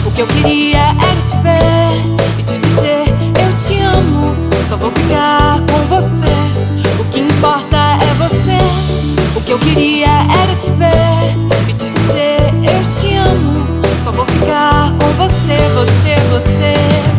O que eu queria era te ver e te dizer eu te amo. Só vou ficar com você. O que importa é você. O que eu queria era te ver e te dizer eu te amo. Só vou ficar com você, você, você.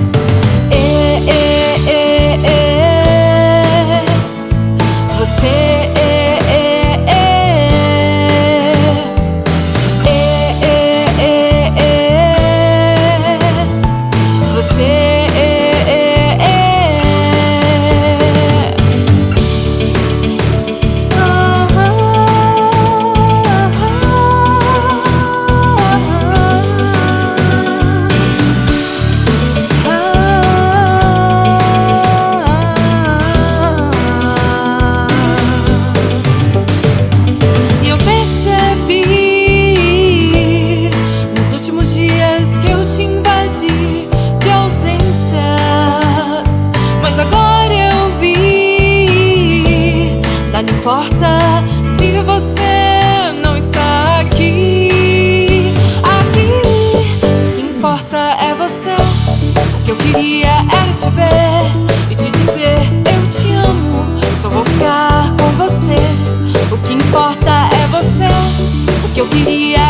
Não importa se você não está aqui. Se o que importa é você. O que eu queria era te ver e te dizer eu te amo. Só vou ficar com você. O que importa é você. O que eu queria